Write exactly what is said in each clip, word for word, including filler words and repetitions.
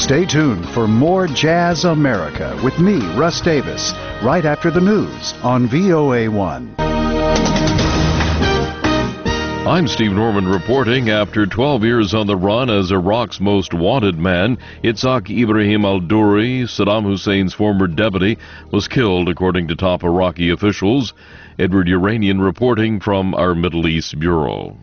Stay tuned for more Jazz America with me, Russ Davis, right after the news on V O A one. I'm Steve Norman reporting. After twelve years on the run as Iraq's most wanted man, Itzhak Ibrahim al-Duri, Saddam Hussein's former deputy, was killed, according to top Iraqi officials. Edward Uranian reporting from our Middle East Bureau.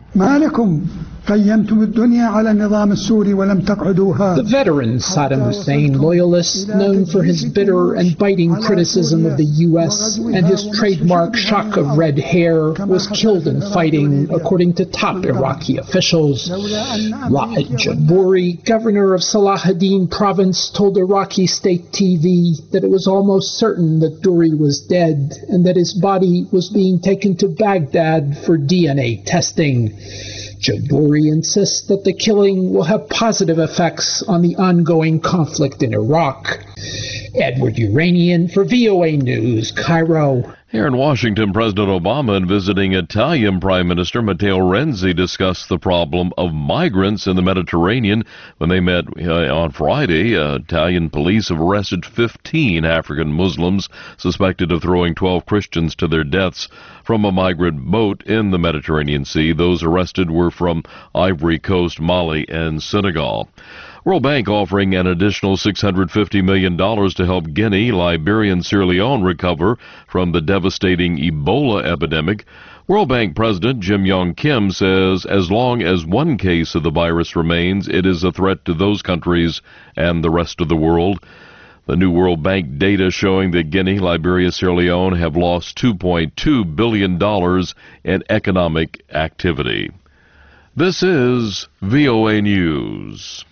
The veteran Saddam Hussein loyalist, known for his bitter and biting criticism of the U S and his trademark shock of red hair, was killed in fighting, according to top Iraqi officials. Ra'ad Jabouri, governor of Salahuddin province, told Iraqi state T V that it was almost certain that Duri was dead and that his body was being taken to Baghdad for D N A testing. Jabouri insists that the killing will have positive effects on the ongoing conflict in Iraq. Edward Uranian for V O A News, Cairo. Here in Washington, President Obama and visiting Italian Prime Minister Matteo Renzi discussed the problem of migrants in the Mediterranean when they met uh, on Friday. Uh, Italian police have arrested fifteen African Muslims suspected of throwing twelve Christians to their deaths from a migrant boat in the Mediterranean Sea. Those arrested were from Ivory Coast, Mali, and Senegal. World Bank offering an additional six hundred fifty million dollars to help Guinea, Liberia, and Sierra Leone recover from the devastating Ebola epidemic. World Bank President Jim Yong Kim says as long as one case of the virus remains, it is a threat to those countries and the rest of the world. The new World Bank data showing that Guinea, Liberia, Sierra Leone have lost two point two billion dollars in economic activity. This is V O A News.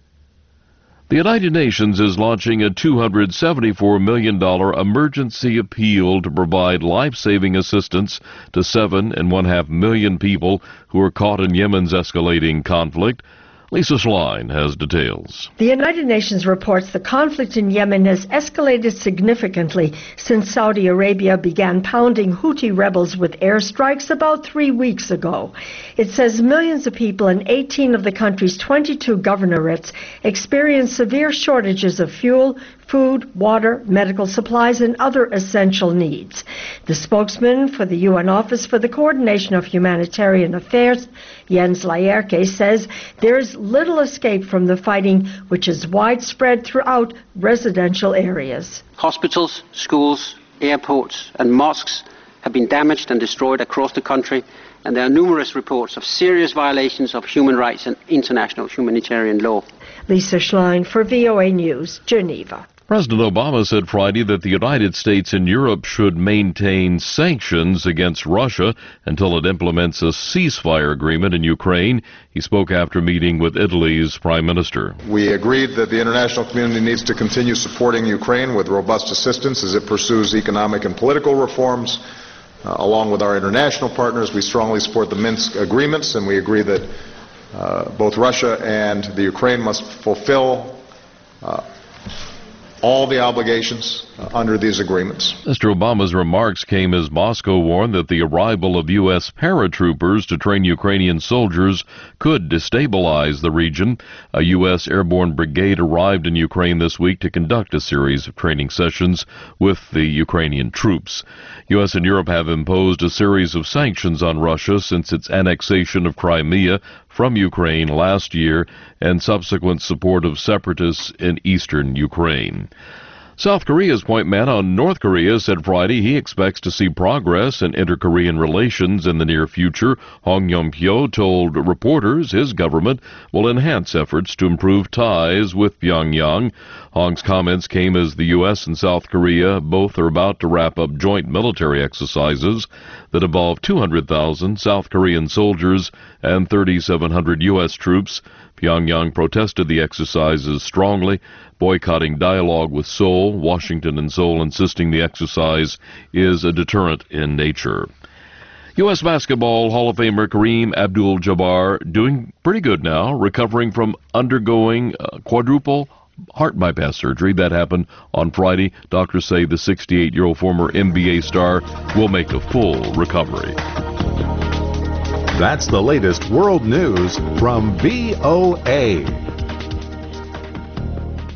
The United Nations is launching a two hundred seventy-four million dollars emergency appeal to provide life-saving assistance to seven and one half million people who are caught in Yemen's escalating conflict. Lisa Schlein has details. The United Nations reports the conflict in Yemen has escalated significantly since Saudi Arabia began pounding Houthi rebels with airstrikes about three weeks ago. It says millions of people in eighteen of the country's twenty-two governorates experience severe shortages of fuel, food, water, medical supplies, and other essential needs. The spokesman for the U N Office for the Coordination of Humanitarian Affairs, Jens Laerke, says there is little escape from the fighting, which is widespread throughout residential areas. Hospitals, schools, airports, and mosques have been damaged and destroyed across the country, and there are numerous reports of serious violations of human rights and international humanitarian law. Lisa Schlein for V O A News, Geneva. President Obama said Friday that the United States and Europe should maintain sanctions against Russia until it implements a ceasefire agreement in Ukraine. He spoke after meeting with Italy's Prime Minister. We agreed that the international community needs to continue supporting Ukraine with robust assistance as it pursues economic and political reforms. Uh, along with our international partners, we strongly support the Minsk agreements, and we agree that uh, both Russia and the Ukraine must fulfill uh, all the obligations uh, under these agreements. Mister Obama's remarks came as Moscow warned that the arrival of U S paratroopers to train Ukrainian soldiers could destabilize the region. A U S airborne brigade arrived in Ukraine this week to conduct a series of training sessions with the Ukrainian troops. U S and Europe have imposed a series of sanctions on Russia since its annexation of Crimea from Ukraine last year and subsequent support of separatists in eastern Ukraine. South Korea's point man on North Korea said Friday he expects to see progress in inter-Korean relations in the near future. Hong Yong-pyo told reporters his government will enhance efforts to improve ties with Pyongyang. Hong's comments came as the U S and South Korea both are about to wrap up joint military exercises that involve two hundred thousand South Korean soldiers and thirty-seven hundred U S troops. Pyongyang protested the exercises strongly, boycotting dialogue with Seoul, Washington and Seoul insisting the exercise is a deterrent in nature. U S Basketball Hall of Famer Kareem Abdul-Jabbar doing pretty good now, recovering from undergoing uh, quadruple heart bypass surgery. That happened on Friday. Doctors say the sixty-eight-year-old former N B A star will make a full recovery. That's the latest world news from V O A.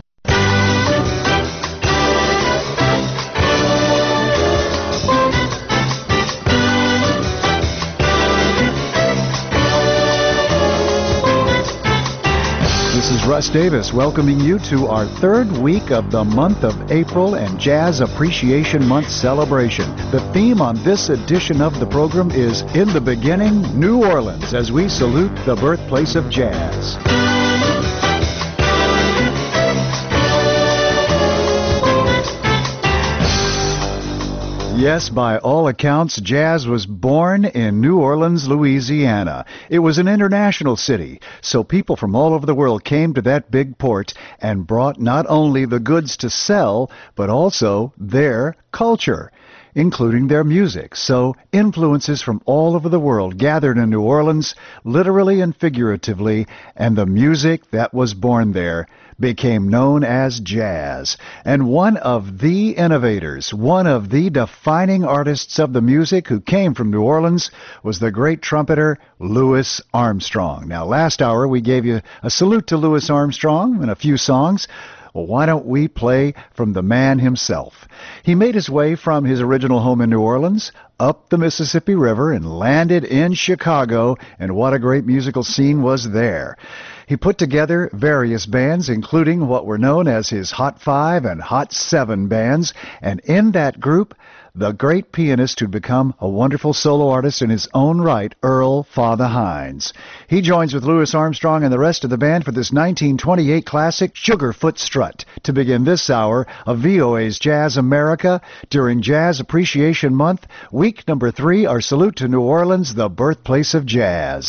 Russ Davis welcoming you to our third week of the month of April and Jazz Appreciation Month celebration. The theme on this edition of the program is In the Beginning, New Orleans, as we salute the birthplace of jazz. Yes, by all accounts, jazz was born in New Orleans, Louisiana. It was an international city, so people from all over the world came to that big port and brought not only the goods to sell, but also their culture, including their music. So influences from all over the world gathered in New Orleans, literally and figuratively, and the music that was born there became known as jazz. And one of the innovators, one of the defining artists of the music who came from New Orleans was the great trumpeter Louis Armstrong. Now, last hour we gave you a salute to Louis Armstrong and a few songs. Well, why don't we play from the man himself? He made his way from his original home in New Orleans up the Mississippi River and landed in Chicago, and what a great musical scene was there. He put together various bands, including what were known as his Hot Five and Hot Seven bands, and in that group, the great pianist who'd become a wonderful solo artist in his own right, Earl Father Hines. He joins with Louis Armstrong and the rest of the band for this nineteen twenty-eight classic, Sugarfoot Strut, to begin this hour of V O A's Jazz America during Jazz Appreciation Month, week number three, our salute to New Orleans, the birthplace of jazz.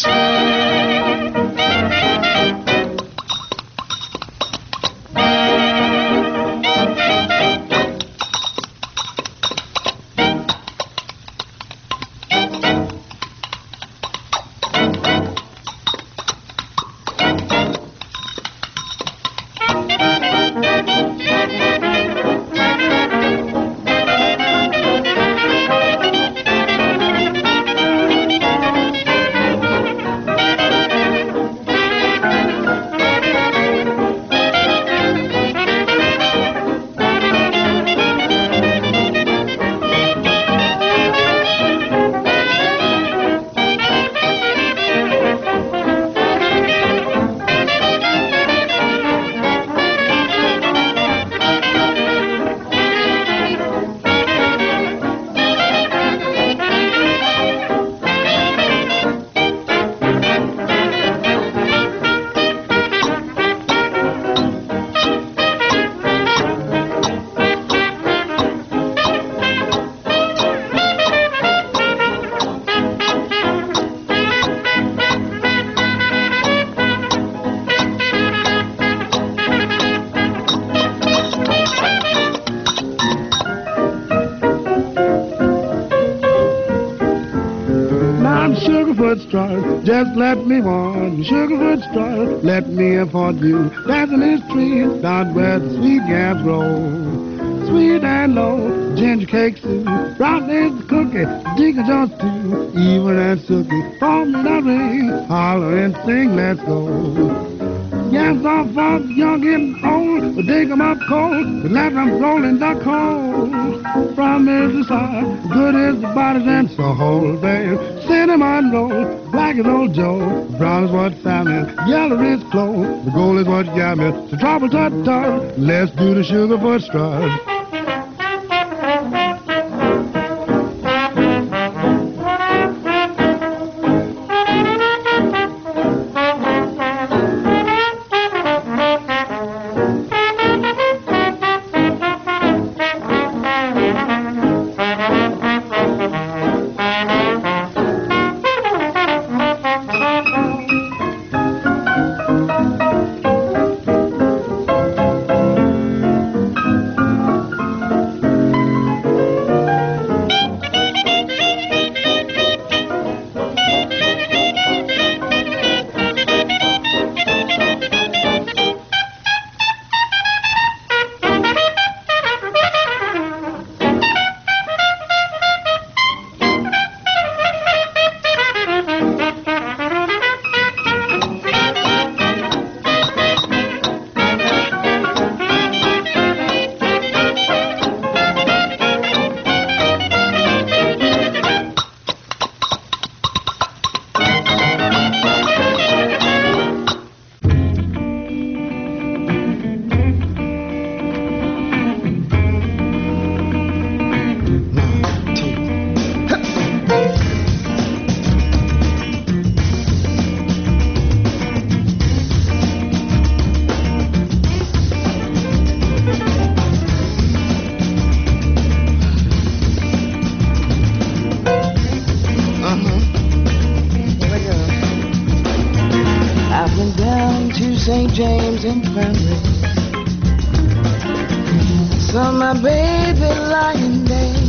Just let me warn you, Sugarfoot Strut, let me afford you. Dancing in the street, down where the sweet yams grow. Sweet and low, ginger cake soup, brownies, cookie, Deacon Jones too, even and Sookie. Call me that ring, holler and sing, let's go. Yams are for the young and old, but dig 'em up cold, but let 'em roll in the cold. From is the side, good is the bodies and so whole, babe. Cinnamon roll, black is old Joe, brown is what salmon, yellow is clove, the gold is what yammer. So trouble tut tut, let's do the Sugarfoot Strut. Saw my baby lying there.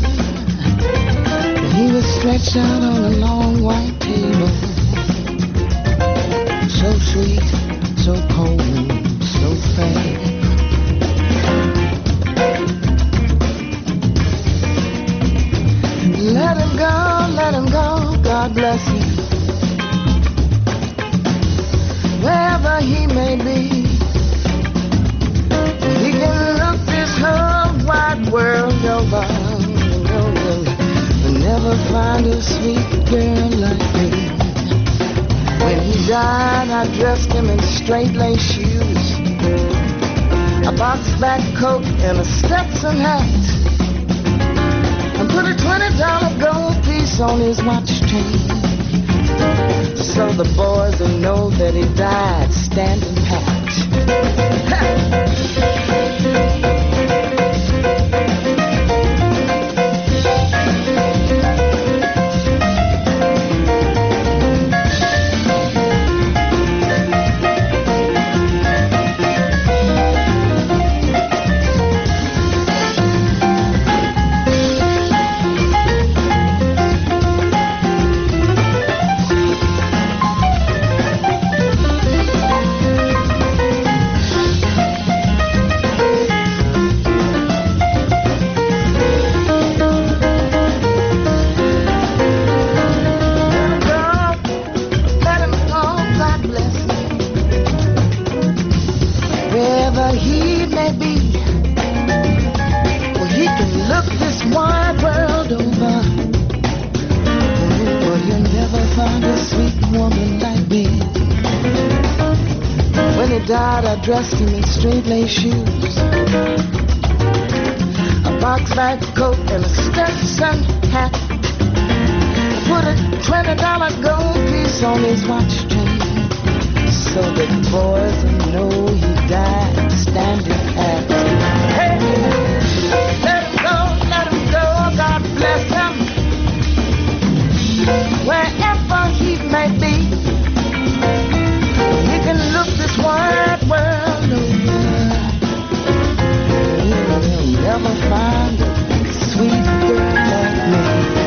He was stretched out on a long white table. So sweet, so cold, so fair. Let him go, let him go, God bless him. Wherever he may be, he can look this whole wide world over. But never find a sweet girl like me. When he died, I dressed him in straight-lace shoes, a box-back coat and a Stetson hat, and put a twenty dollar gold piece on his watch chain, so the boys will know that he died standing pat. Dressed him in straight-lace shoes, a box-back coat and a Stetson hat. I put a twenty dollar gold piece on his watch chain, so that boys will know he died standing pat. Hey, let him go, let him go, God bless him. Wherever he may be, he can look this wide world over. He'll never find a sweet girl like me.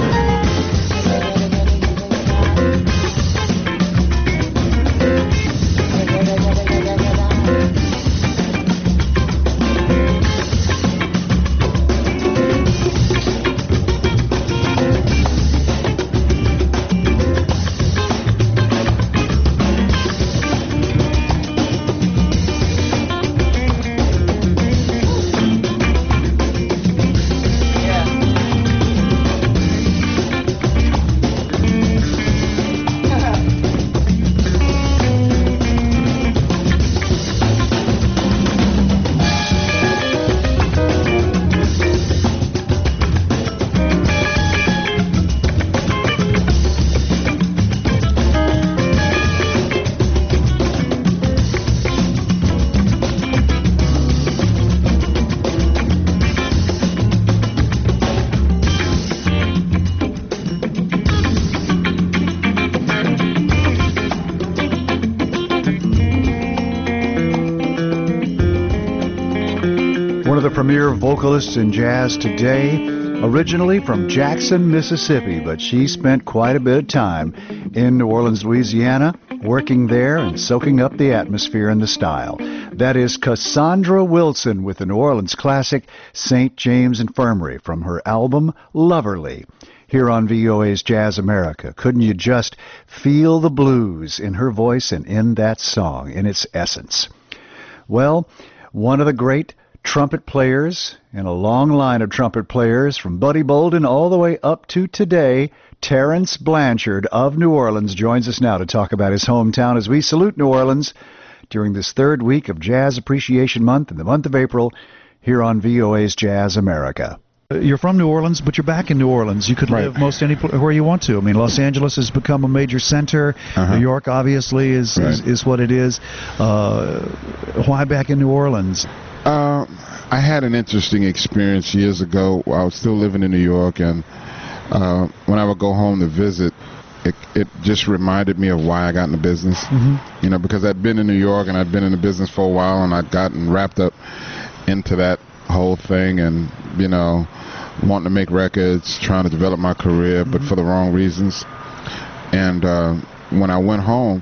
Premier vocalists in jazz today, originally from Jackson, Mississippi, but she spent quite a bit of time in New Orleans, Louisiana, working there and soaking up the atmosphere and the style. That is Cassandra Wilson with the New Orleans classic Saint James Infirmary from her album Loverly. Here on V O A's Jazz America, couldn't you just feel the blues in her voice and in that song, in its essence? Well, one of the great trumpet players in a long line of trumpet players from Buddy Bolden all the way up to today, Terence Blanchard of New Orleans joins us now to talk about his hometown as we salute New Orleans during this third week of Jazz Appreciation Month in the month of April here on V O A's Jazz America. You're from New Orleans, but you're back in New Orleans. You could right. live most anywhere you want to. I mean, Los Angeles has become a major center. Uh-huh. New York, obviously, is, right. is, is what it is. Uh, why back in New Orleans? Uh, I had an interesting experience years ago. I was still living in New York, and uh, when I would go home to visit, it, it just reminded me of why I got in the business. Mm-hmm. You know, because I'd been in New York, and I'd been in the business for a while, and I'd gotten wrapped up into that whole thing, and you know, wanting to make records, trying to develop my career, mm-hmm. but for the wrong reasons. And uh, when I went home,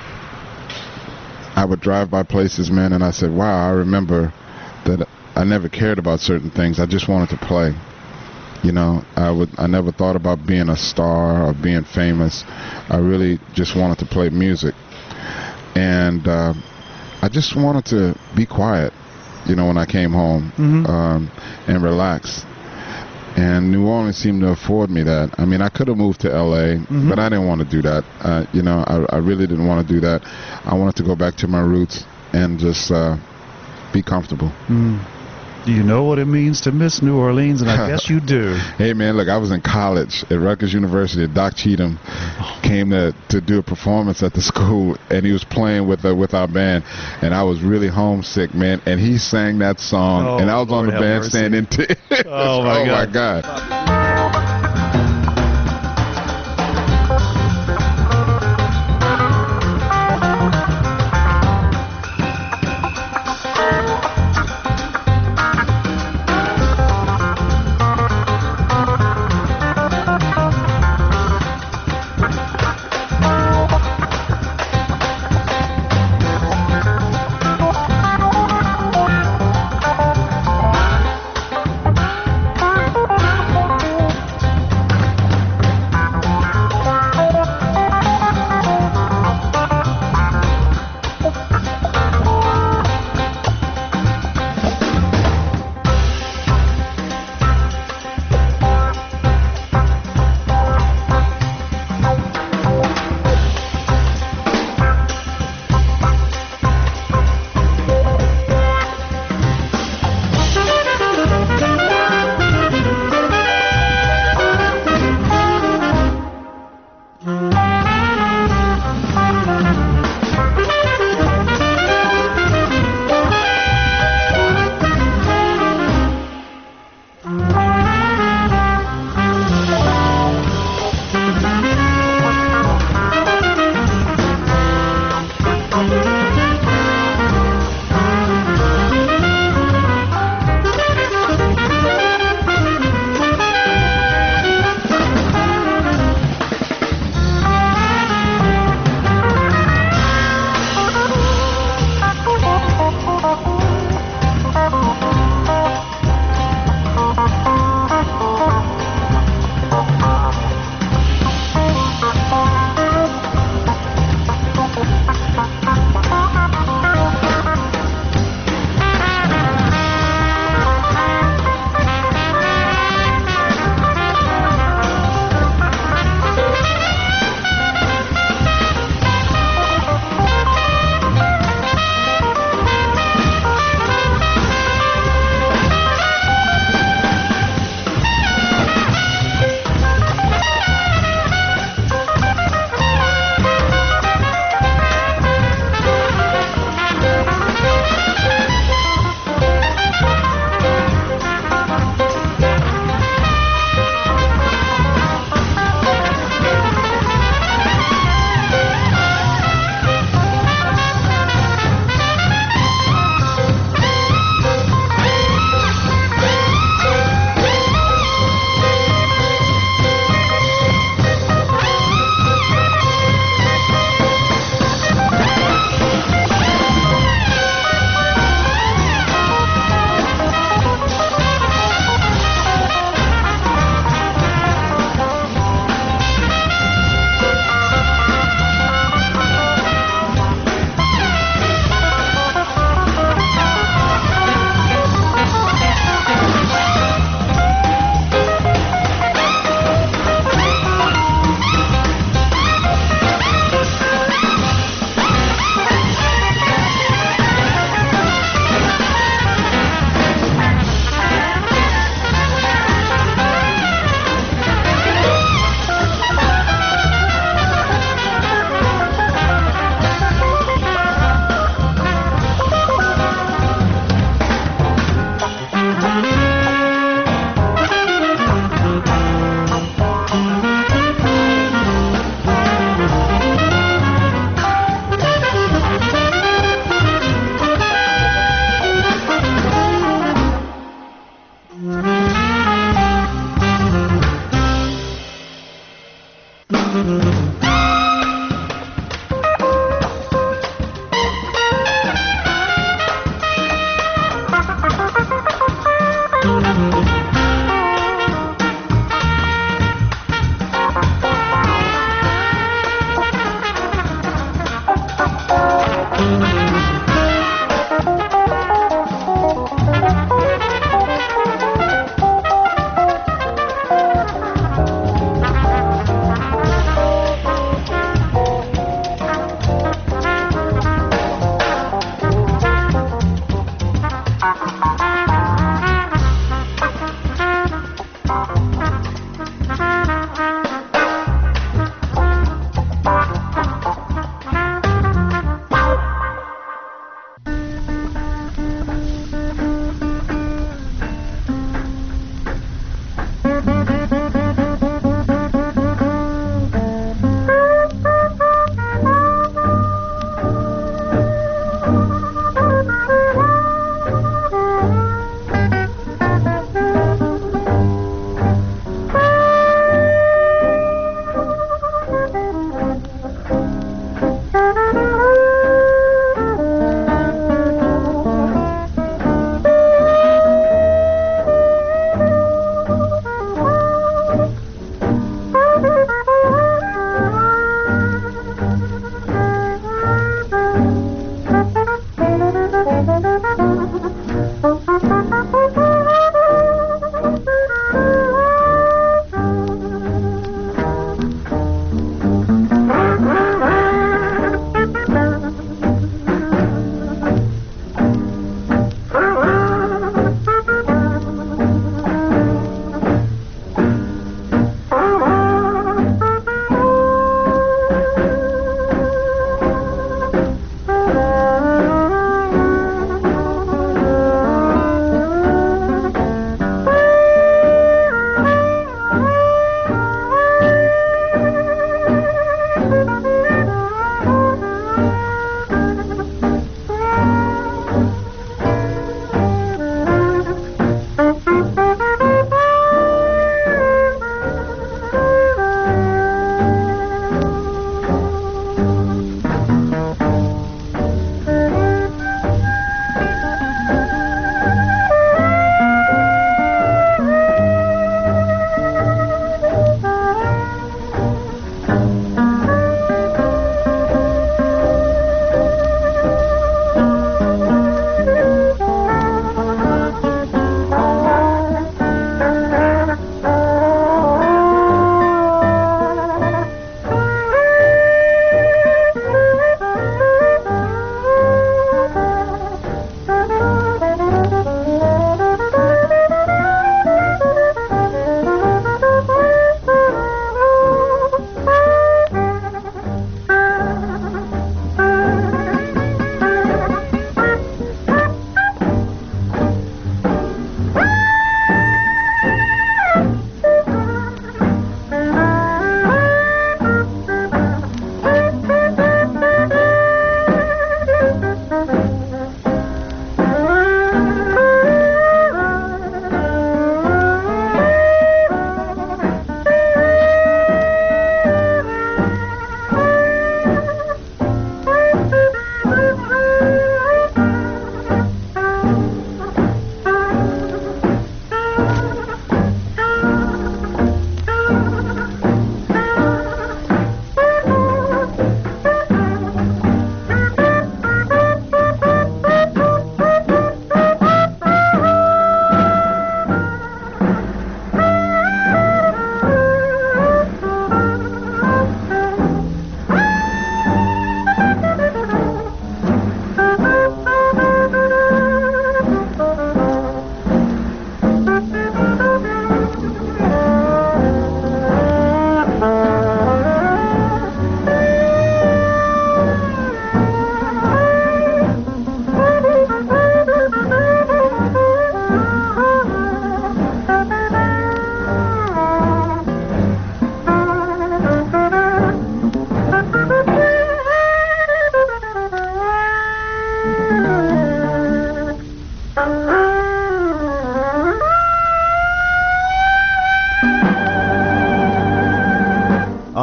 I would drive by places, man, and I said, wow, I remember that I never cared about certain things. I just wanted to play. You know, I would. I never thought about being a star or being famous. I really just wanted to play music. And uh, I just wanted to be quiet, you know, when I came home, mm-hmm. um, and relax. And New Orleans seemed to afford me that. I mean, I could have moved to L A, mm-hmm. but I didn't want to do that. Uh, you know, I, I really didn't want to do that. I wanted to go back to my roots and just uh, be comfortable. Mm. Do you know what it means to miss New Orleans? And I guess you do. Hey, man, look, I was in college at Rutgers University. Doc Cheatham came to, to do a performance at the school, and he was playing with uh, with our band, and I was really homesick, man. And he sang that song, oh, and I was Lord on the bandstand in tears. Oh, my oh God. my God.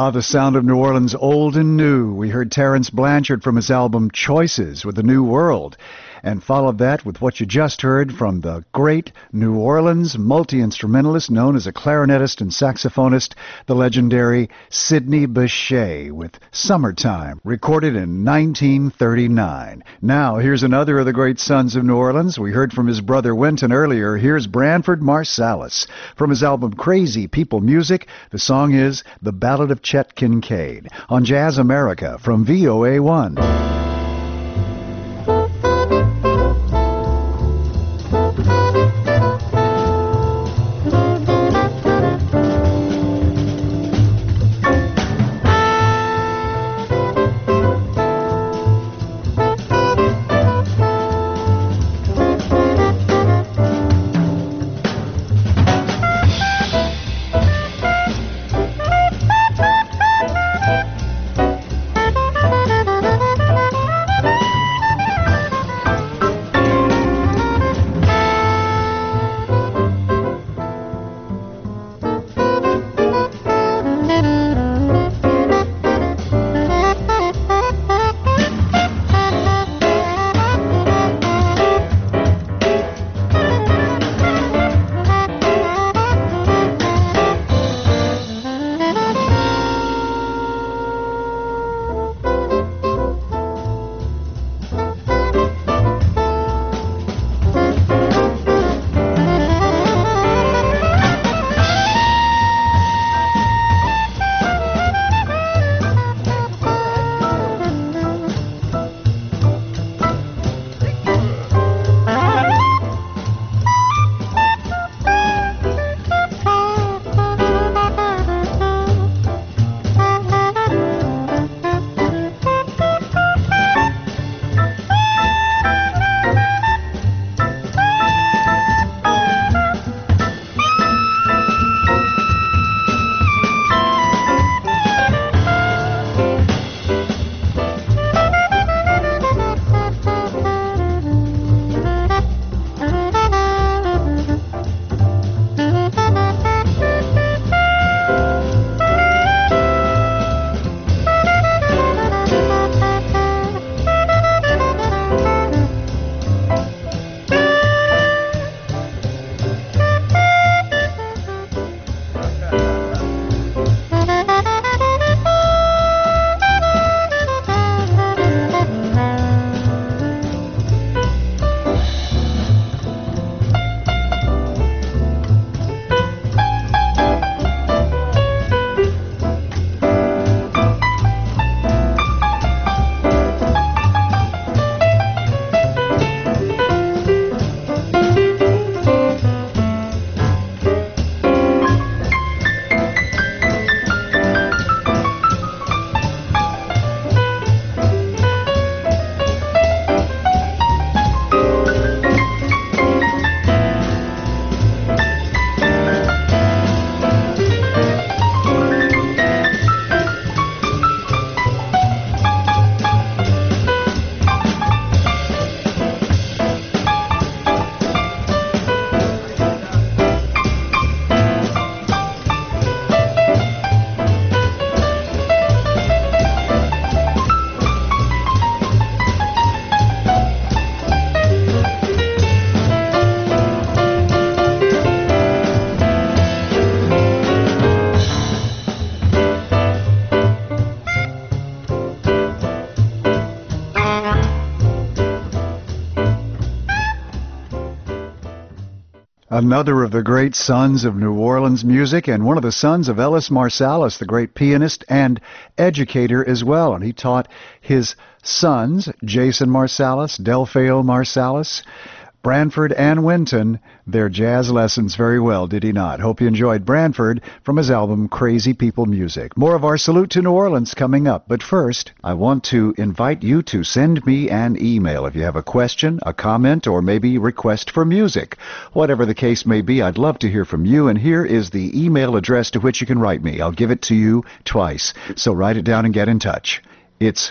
Ah, the sound of New Orleans, old and new. We heard Terrence Blanchard from his album Choices with the New World, and followed that with what you just heard from the great New Orleans multi-instrumentalist known as a clarinetist and saxophonist, the legendary Sidney Bechet, with Summertime, recorded in nineteen thirty-nine. Now, here's another of the great sons of New Orleans. We heard from his brother Wynton earlier. Here's Branford Marsalis. From his album Crazy People Music, the song is The Ballad of Chet Kincaid, on Jazz America from V O A one. Another of the great sons of New Orleans music, and one of the sons of Ellis Marsalis, the great pianist and educator as well. And he taught his sons, Jason Marsalis, Delfeo Marsalis, Branford and Wynton, their jazz lessons very well, did he not? Hope you enjoyed Branford from his album Crazy People Music. More of our Salute to New Orleans coming up. But first, I want to invite you to send me an email if you have a question, a comment, or maybe request for music. Whatever the case may be, I'd love to hear from you, and here is the email address to which you can write me. I'll give it to you twice, so write it down and get in touch. It's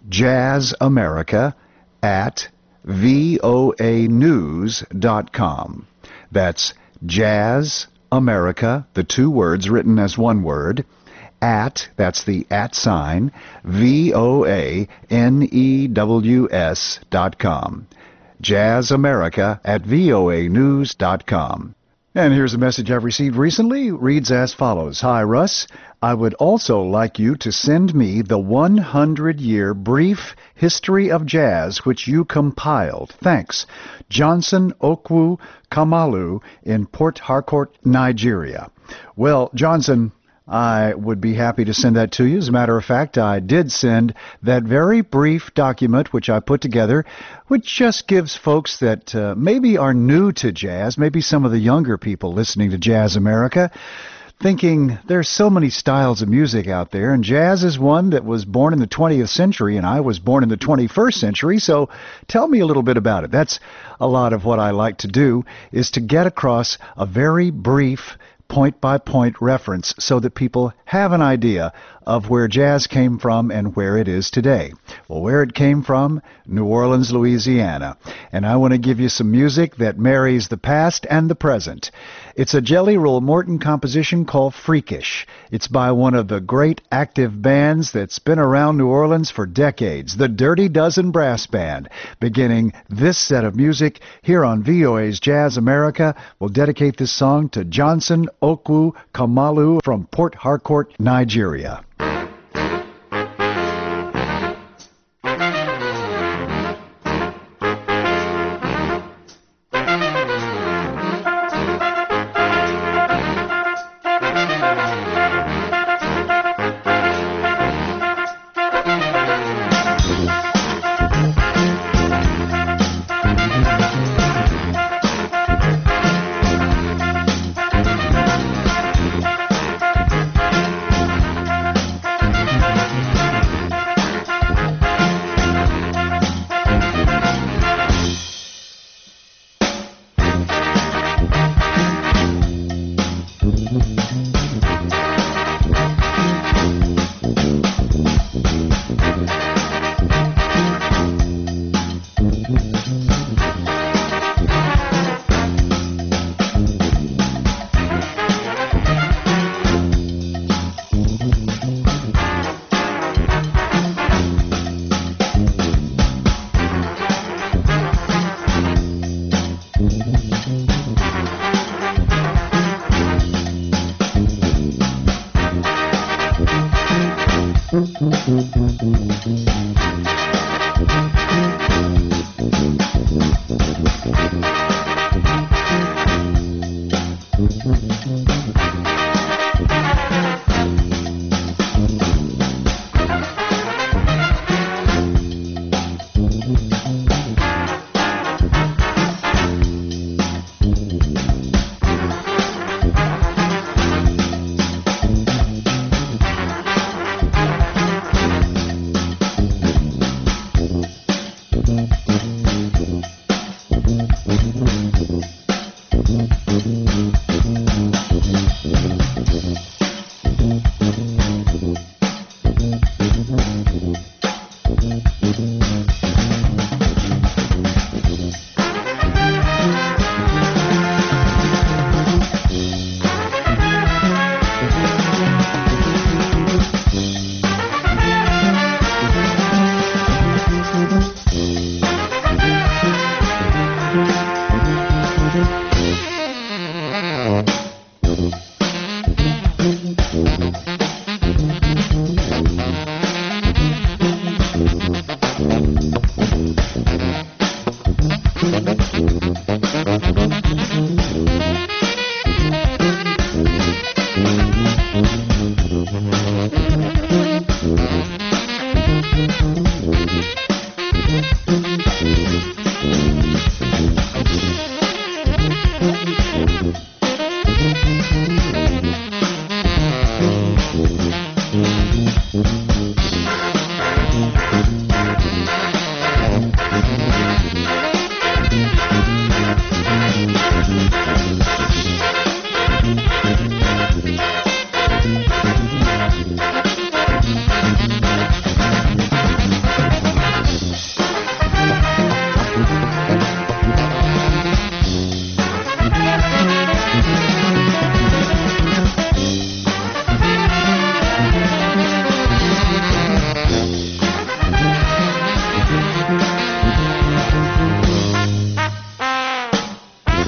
jazzamerica at V O A news dot com. That's Jazz America, the two words written as one word, at, that's the at sign, V O A N E W S dot com. Jazz America at V O A news dot com. And here's a message I've received recently. It reads as follows. Hi, Russ. I would also like you to send me the one hundred year brief history of jazz which you compiled. Thanks. Johnson Okwu Kamalu in Port Harcourt, Nigeria. Well, Johnson, I would be happy to send that to you. As a matter of fact, I did send that very brief document which I put together, which just gives folks that uh, maybe are new to jazz, maybe some of the younger people listening to Jazz America, thinking there's so many styles of music out there, and jazz is one that was born in the twentieth century, and I was born in the twenty-first century, so tell me a little bit about it. That's a lot of what I like to do, is to get across a very brief point-by-point reference so that people have an idea of where jazz came from and where it is today. Well, where it came from, New Orleans, Louisiana. And I want to give you some music that marries the past and the present. It's a Jelly Roll Morton composition called Freakish. It's by one of the great active bands that's been around New Orleans for decades, the Dirty Dozen Brass Band. Beginning this set of music here on V O A's Jazz America, we'll dedicate this song to Johnson Okwu Kamalu from Port Harcourt, Nigeria.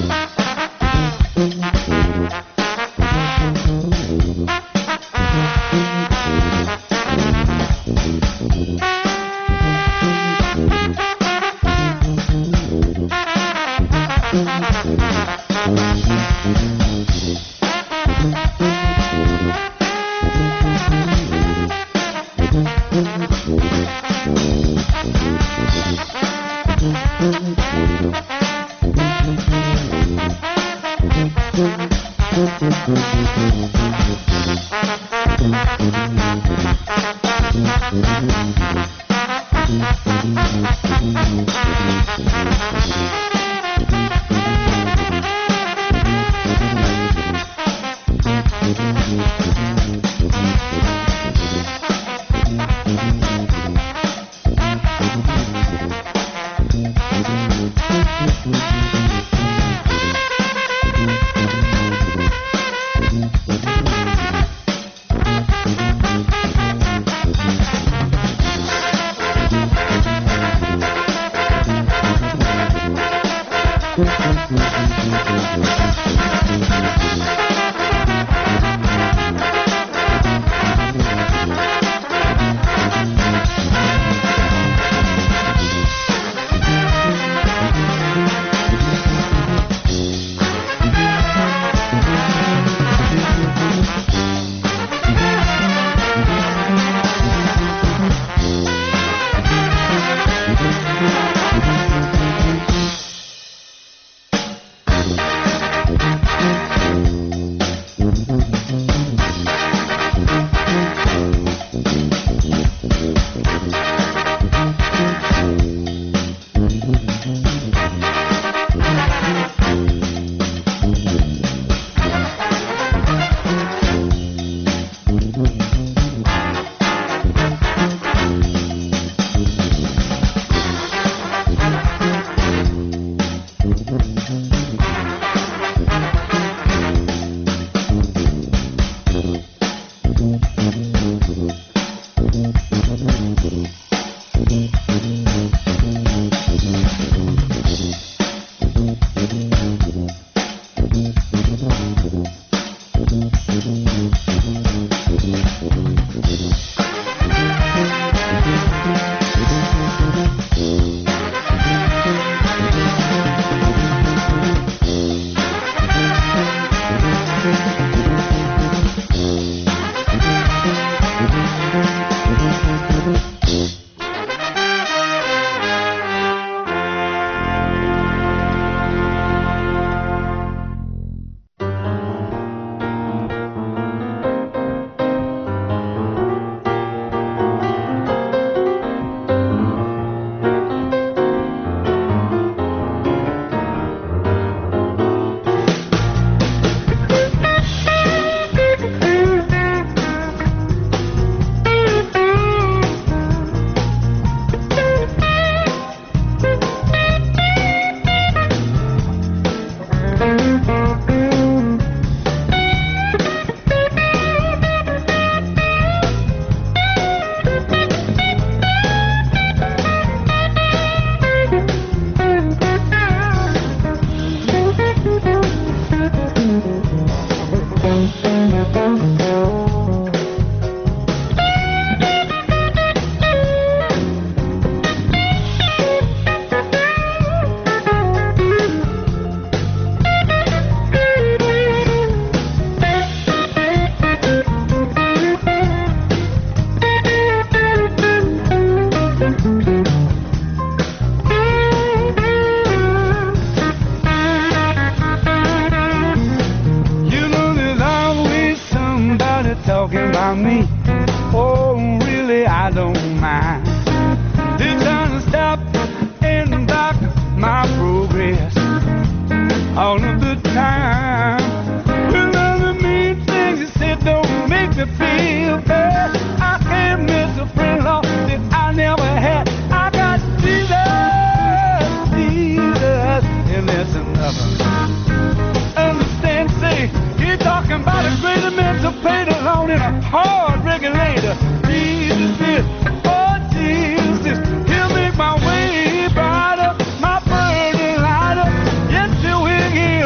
He'll make my way brighter, my burden lighter. Yes, till we're here.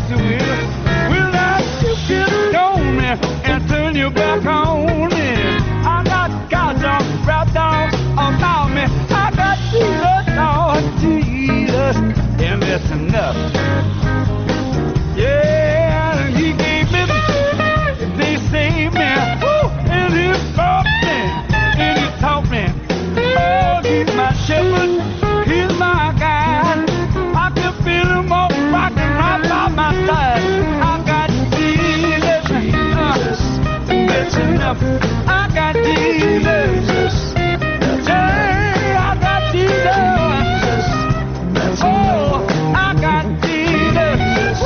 yes you will. Will that you get on me and turn your back on me? I got God's arms wrapped on about me. I got Jesus, Lord Jesus, and that's enough. Yeah, he gave me, they saved me, woo, and he brought me, and he taught me. Oh, he's my shepherd, he's my guide. I can feel him all rocking right by my side. I got Jesus, uh, that's enough. I got Jesus, yeah, I got Jesus. Oh, I got Jesus.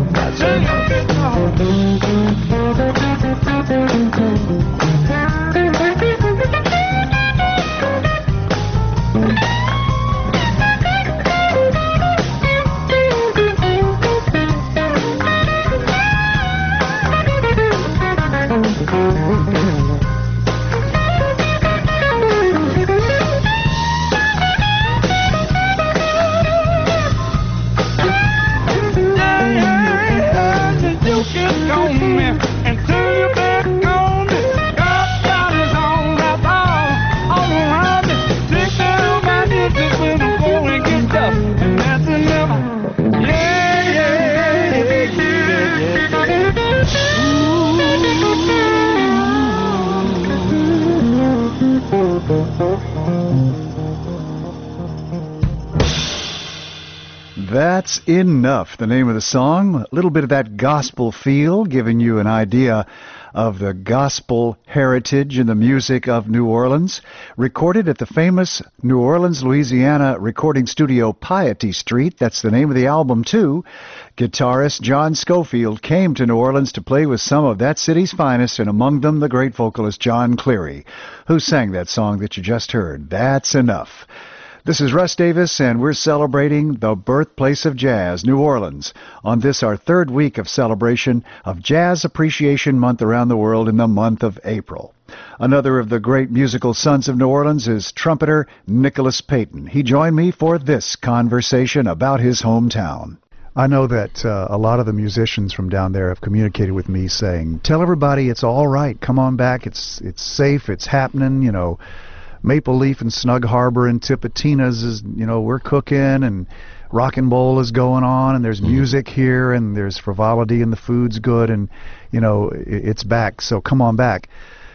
That's Enough, the name of the song. A little bit of that gospel feel, giving you an idea of the gospel heritage and the music of New Orleans. Recorded at the famous New Orleans, Louisiana recording studio Piety Street. That's the name of the album, too. Guitarist John Scofield came to New Orleans to play with some of that city's finest, and among them the great vocalist John Cleary, who sang that song that you just heard, That's Enough. This is Russ Davis, and we're celebrating the birthplace of jazz, New Orleans, on this, our third week of celebration of Jazz Appreciation Month around the world in the month of April. Another of the great musical sons of New Orleans is trumpeter Nicholas Payton. He joined me for this conversation about his hometown. I know that uh, a lot of the musicians from down there have communicated with me saying, tell everybody it's all right, come on back, it's it's safe, it's happening, you know. Maple Leaf and Snug Harbor and Tipitina's is, you know, we're cooking, and Rock and Bowl is going on, and there's music here, and there's frivolity, and the food's good, and, you know, it's back, so come on back.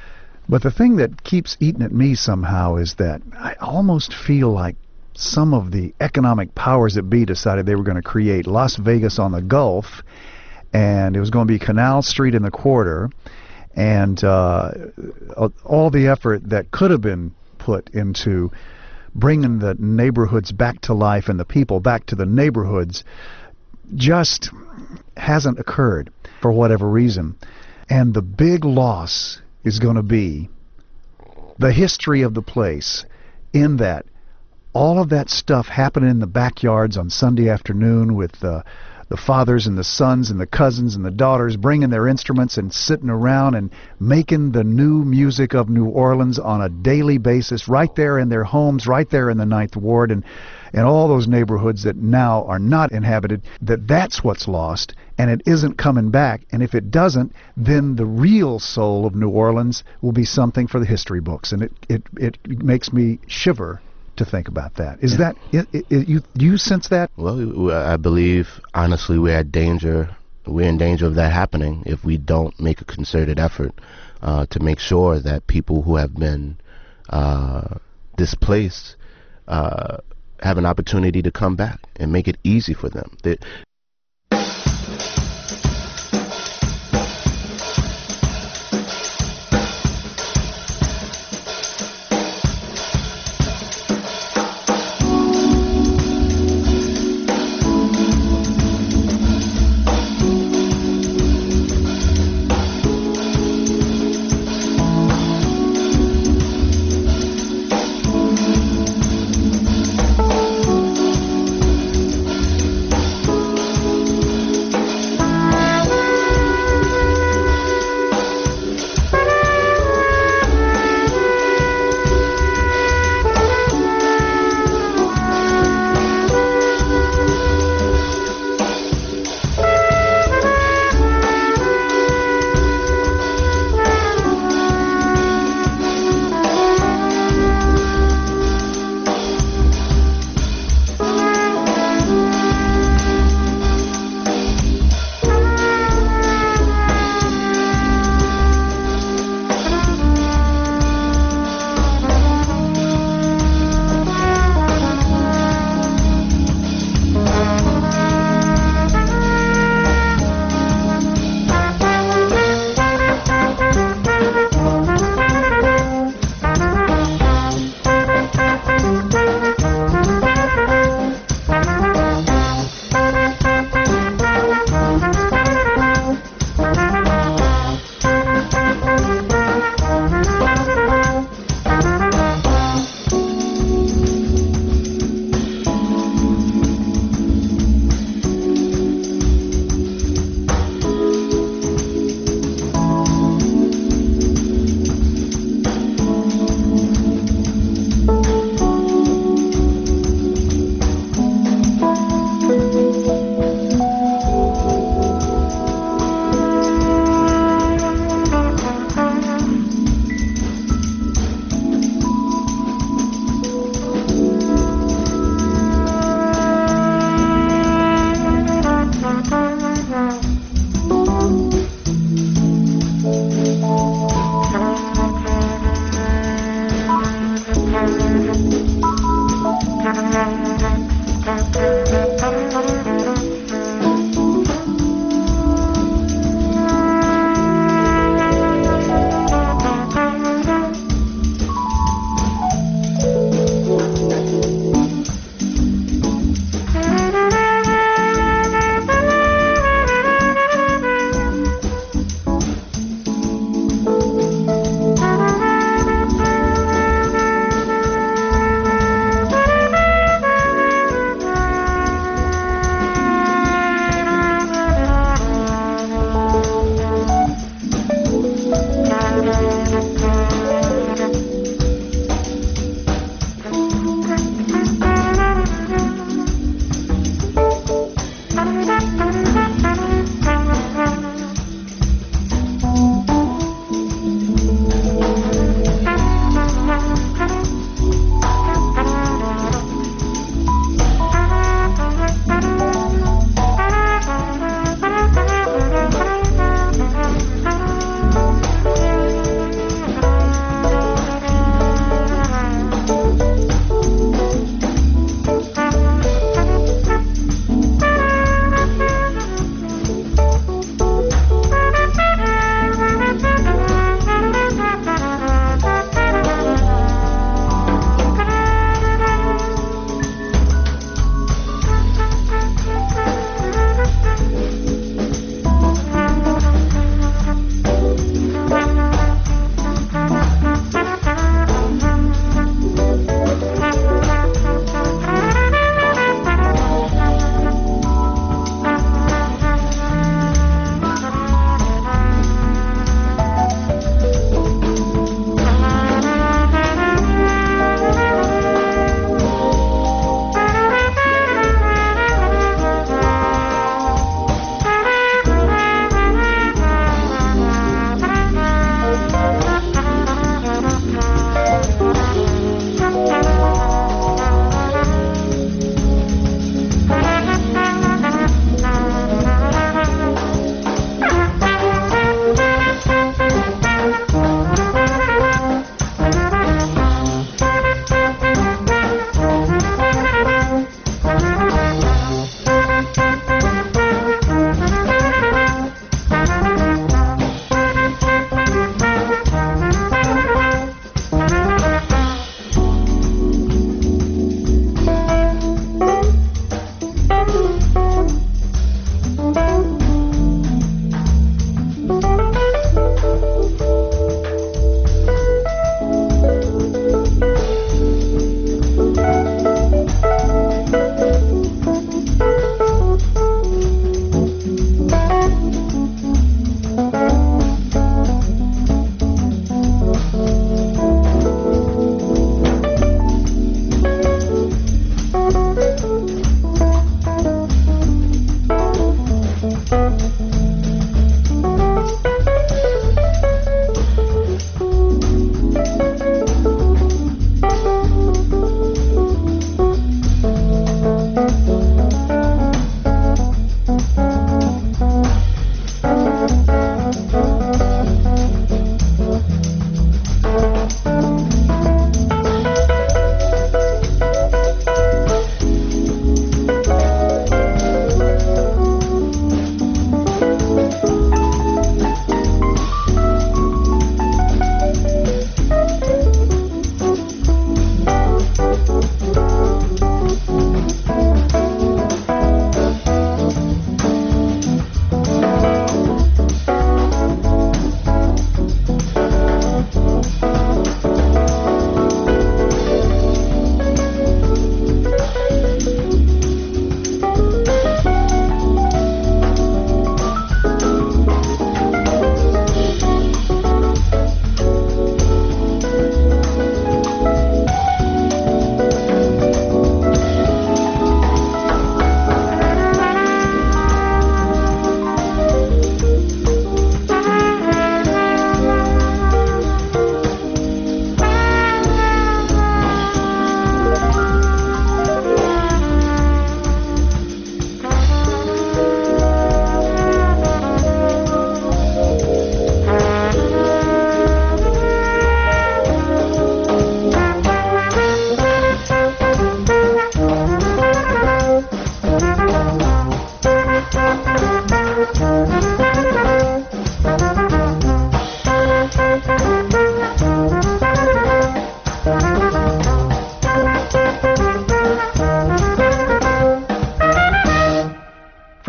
But the thing that keeps eating at me somehow is that I almost feel like some of the economic powers that be decided they were going to create Las Vegas on the Gulf, and it was going to be Canal Street in the Quarter, and uh, all the effort that could have been put into bringing the neighborhoods back to life and the people back to the neighborhoods just hasn't occurred for whatever reason. And the big loss is going to be the history of the place, in that all of that stuff happening in the backyards on Sunday afternoon with the the fathers and the sons and the cousins and the daughters bringing their instruments and sitting around and making the new music of New Orleans on a daily basis, right there in their homes, right there in the Ninth Ward, and and all those neighborhoods that now are not inhabited, that that's what's lost, and it isn't coming back. And if it doesn't, then the real soul of New Orleans will be something for the history books. And it, it, it makes me shiver to think about that. Is yeah. that, it, it, it, you, do you sense that? Well, I believe, honestly, we're at danger, we're in danger of that happening if we don't make a concerted effort uh, to make sure that people who have been uh, displaced uh, have an opportunity to come back and make it easy for them. They,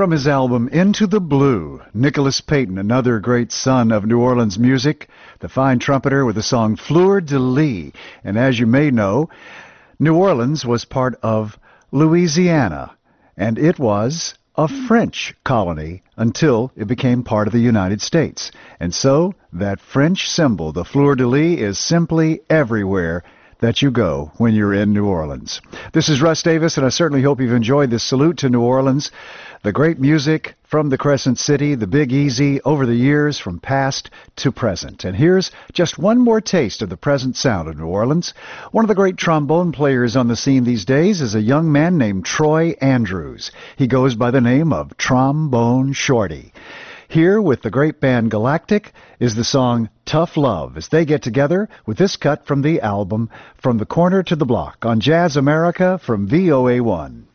From his album Into the Blue, Nicholas Payton, another great son of New Orleans music, the fine trumpeter with the song Fleur de Lis. And as you may know, New Orleans was part of Louisiana, and it was a French colony until it became part of the United States. And so that French symbol, the Fleur de Lis, is simply everywhere that you go when you're in New Orleans. This is Russ Davis, and I certainly hope you've enjoyed this salute to New Orleans. The great music from the Crescent City, the Big Easy, over the years from past to present. And here's just one more taste of the present sound of New Orleans. One of the great trombone players on the scene these days is a young man named Troy Andrews. He goes by the name of Trombone Shorty. Here with the great band Galactic is the song Tough Love, as they get together with this cut from the album From the Corner to the Block on Jazz America from V O A one.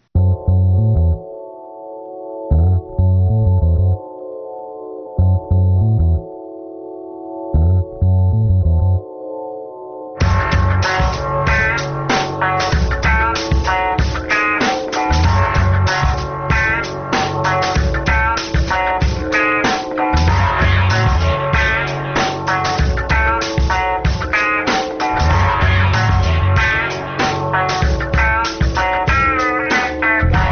Bye.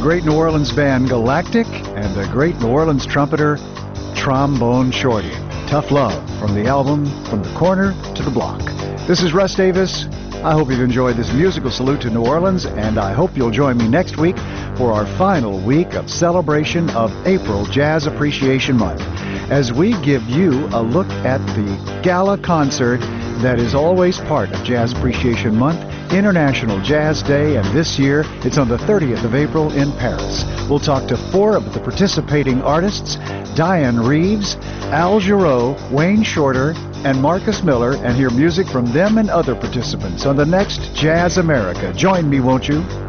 great New Orleans band Galactic and the great New Orleans trumpeter Trombone Shorty. Tough Love from the album From the Corner to the Block. This is Russ Davis. I hope you've enjoyed this musical salute to New Orleans, and I hope you'll join me next week for our final week of celebration of April Jazz Appreciation Month, as we give you a look at the gala concert that is always part of Jazz Appreciation Month, International Jazz Day, and this year it's on the thirtieth of April in Paris. We'll talk to four of the participating artists, Diane Reeves, Al Jarreau, Wayne Shorter, and Marcus Miller, and hear music from them and other participants on the next Jazz America. Join me, won't you?